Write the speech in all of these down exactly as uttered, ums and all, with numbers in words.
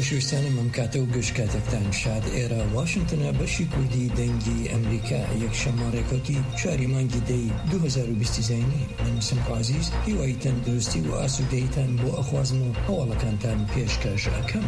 خۆشەویستانی مەمکاتە و گەشتکاتێکتان شاد. ئێرە واشنگتنە بەشی کوردی دەنگی ئەمریکا یەکشەممە ڕێکەوتی چواری مانگی دەی دوو هەزار و بیست زینی. من سمقازیز هیوای تەندروستی و ئاسوودەیتان بۆ ئەخوازم و هەواڵەکانتان پێشکەش ئەکەم.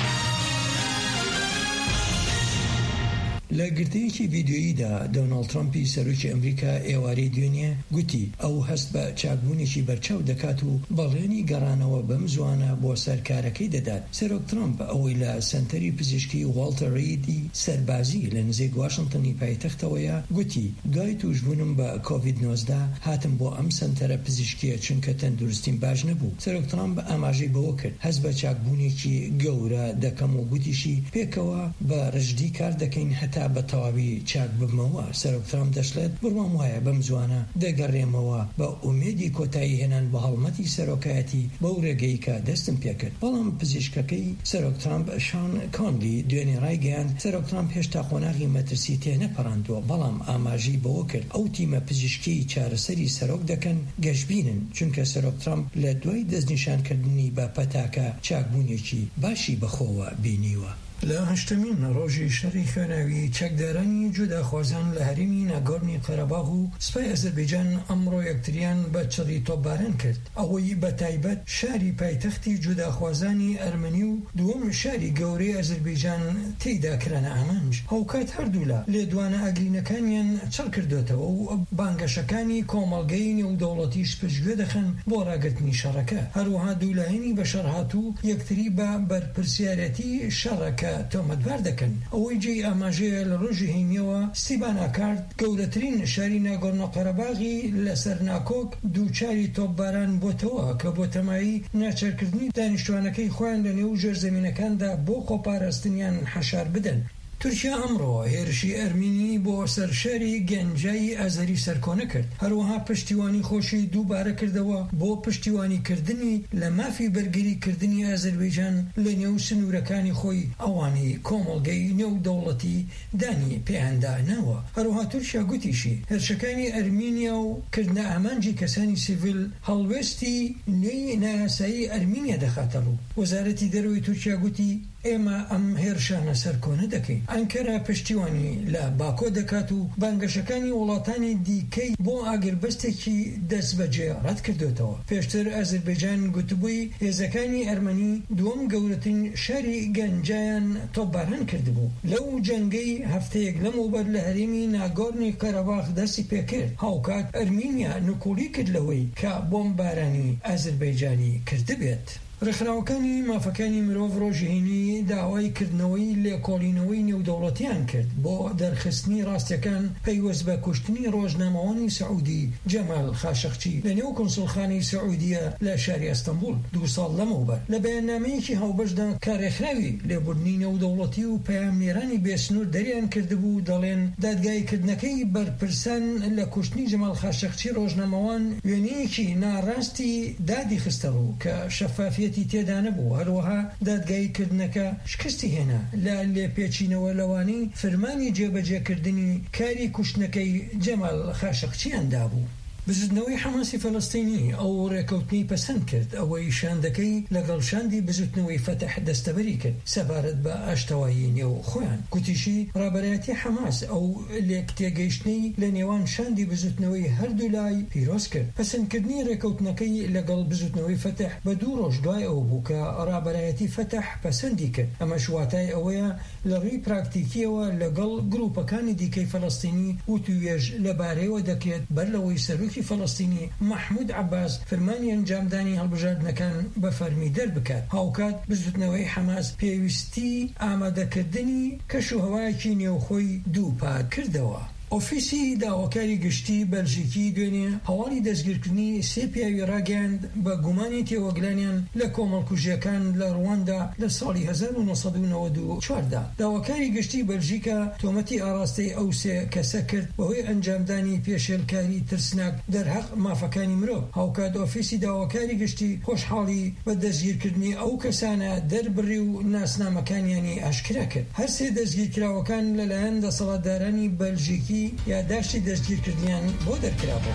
لە گرتەیەکی ڤیدیۆییدا دۆناڵد ترامپی سەرۆکی ئەمریکا ئێوارەی دوێنێ گوتی ئەو هەست بە چاکبوونێکی بەرچاو دەکات و بەڵێنی گەڕانەوە بەم زوانە بۆ سەرکارەکەی دەدات. سەرۆک ترامپ ئەوەی لە سنتەری پزیشکی واڵتەر ڕیدی سەربازی لە نزیک واشنگتنی پایتەختەوەیە گوتی دوای توشبوونم بە کۆڤید نۆزدە هاتم بۆ ئەم سنتەرە پزیشکیە چونکە تەندروستیم باش نەبوو. سەرۆک ترامپ ئاماژەی بەوە کرد هەست بە چاکبوونێکی گەورە دەکەم و گوتیشی پێکەوە بە ڕژدی کار دەکەین هەتا بە تەواوی چاک ببمەوە. سەرۆک ترامپ دەشڵێت بڕوام وایە بەم زوانە دەگەڕێمەوە بە ئومێدی کۆتایی هێنان بە هەڵمەتی سەرۆکایەتی بەو ڕێگەی کە دەستم پێکرد. بەڵام پزیشکەکەی سەرۆک ترامپ شان کۆنلی دوێنێ ڕایگەیاند سەرۆک ترامپ هێشتا قۆناغی مەترسی تێ نەپەڕاندووە، بەڵام ئاماژەی بەوە کرد ئەو تیمە پزیشکی چارەسەری سەرۆک دەکەن گەشتبینن، چونکە سەرۆک ترامپ لە دوای دەستنیشانکردنی بە پەتاکە چاکبوونێکی باشی بەخۆوە بینیوە. لە هەشتمین ڕۆژی شەڕی خوێناوی چەکدارانی جوداخوازان لە هەرێمی ناگۆرنی قەرەباغ و سوپای ئەزەربەیجان ئەمڕۆ یەکتریان بە چڕی تۆپباران کرد. ئەوەی بەتایبەت شاری پایتەختی جوداخوازانی ئەرمەنی و دووەم شاری گەورەی ئەزەربەیجان تێیدا کرانە ئامانج. هەوکات هەردوو لە لێدوانە ئەگرینەکانیان چڕ کردوێتەوە و بانگەشەکانی کۆمەڵگەی نێودەوڵەتیش پشتگوێ دەخەن بۆ ڕاگرتنی شەڕەکە. هەروەها دوولایەنی بەشەر هاتوو یەکتری بە بەرپرسیارەتی شەڕەکە تۆمەتبار دەکەن. ئەوەی جێی ئاماژەیە لە ڕۆژی هەینیەوە ستیبانە کارد گەورەترین شاری ناگۆرنۆ قەرەباغی لەسەر ناکۆک دووچاری تۆپباران بۆتەوە کە بۆ تەمایی ناچارکردنی دانیشتوانەکەی خۆیان لە نێو ژێرزەمینەکاندا بۆ خۆپاراستنیان حەشار بدەن. تورکیا ئەمڕۆ هێرشی ئەرمینی بۆ سەرشاری گەنجایی ئازەری سەرکۆنە کرد. هەروەها پشتیوانی خۆشی دووبارە کردەوە بۆ پشتیوانیکردنی لە مافی بەرگریکردنی ئازەربەیجان لە نێو سنوورەکانی خۆی ئەوانی کۆمەڵگەی نێودەوڵەتی دانی پێیاندانەوە. هەروەها تورکیا گوتیشی هێرشەکانی ئەرمینیا و کردنە ئامانجی کەسانی سیڤیل هەڵوێستی نوێی نایاسایی ئەرمینیا دەخاتەڕوو. وەزارەتی دەرەوەی تورکیا گوتی ئێمە ئەم هێرشانە سەرکۆنە دەکەین. ئەنکەرا پشتیوانی لە باکۆ دەکات و بانگەشەکانی وڵاتانی دیکەی بۆ ئاگربەستێکی دەست بەجێ ڕەت کردوێتەوە. پێشتر ئەزەربەیجان گوتبووی هێزەکانی ئەرمەنی دووەم گەورەترین شاری گەنجایان تۆپباران کردبوو. لەو جەنگەی هەفتەیەک لەمەوبەر لە هەرێمی ناگۆرنی قەرەباغ دەستی پێکرد. هاوکات ئەرمینیا نوکوڵی کرد لەوەی کە بۆمبارانی ئەزەربەیجانی کردبێت. ڕێکخراوەکانی مافەکانی مرۆڤ ڕۆژهێنی داوای کردنەوەی لێکۆڵینەوەی نێودەوڵەتیان کرد بۆ دەرخستنی ڕاستیەکان پەیوەست بە کوشتنی ڕۆژنامەوانی سەعودی جەمال خاشەقچی لە نێو کۆنسڵخانەی سەعودیە لە شاری ئەستەمبول دوو ساڵ لەمەوبەر. لە بەیاننامەیەکی هاوبەشدا کە ڕێکخراوی لێبوردنی نێودەوڵەتی و پەیامنێرانی بێسنوور دەریان کردبوو دەڵێن دادگایکردنەکەی بەرپرسان لە کوشتنی جەمال خاشەقچی ڕۆژنامەوان وێنەیەکی ناڕاستی دادی خستەڕوو کە شەفافیەت تێدا نەبوو. هەروەها دادگایکردنەکە شکستی هێنا لە لێپێچینەوە لەوانەی فەرمانی جێبەجێکردنی کاری کوشتنەکەی جەمال خاشەقچییاندا بوو. بزوتنەوەی حەماسی فەلەستینی ئەو ڕێکەوتنی پەسەند کرد ئەوەی شاندەکەی لەگەڵ شاندی بزوتنەوەی فەتح دەستەبەری کرد سەبارەت بە ئاشتەوایی نێو خۆیان. گوتیشی ڕابەرایەتی حەماس ئەو لێک تێگەیشتنەی لە نێوان شاندی بزوتنەوەی هەردوو لای پیرۆز کرد. پەسەندکردنی ڕێکەوتنەکەی لەگەڵ بزوتنەوەی فەتح بە دوو ڕۆژ دوای ئەو بوو کە ڕابەرایەتی فەتح پەسەندی کرد. ئەمەش واتای ئەوەیە لە ڕووی پراکتیکیەوە لەگەڵ گروپەکانی دیکەی فەلەستینی وتوێژ لەبارەیەوە دەکرێت بەر لەوەی سەرۆکی فەلەستینی محمود عەباس فەرمانی ئەنجامدانی هەڵبژاردنەکان بە فەرمی دەربکات. هاوکات بزوتنەوەی حەماس پێویستی ئامادەکردنی کەشوهەوایەکی نێوخۆی دووپات کردەوە. ئۆفیسی داواکاری گشتی بەلژیکی دوێنێ هەواڵی دەستگیرکردنی سێ پیاوی ڕاگەیاند بە گومانی تێوەگلانیان لە کۆمەڵکوژیەکان لە ڕواندا لە ساڵی هەزار و نۆ سەد و نەوەت و چواردا. داواکاری گشتی بەلژیکا تۆمەتی ئاراستەی ئەو سێ کەسە کرد بەهۆی ئەنجامدانی پێشێلکاری ترسناک دەرهەق مافەکانی مرۆڤ. هاوکات ئۆفیسی داواکاری گشتی خۆشحاڵی بە دەستگیرکردنی ئەو کەسانە دەربڕی و ناسنامەکانیانی ئاشکرا کرد. هەر سێ دەستگیرکراوەکان لەلایەن دەسەڵاتدارانی بەلژیکی یادداشتی دەستگیرکردنیان بۆ دەرکرابوو.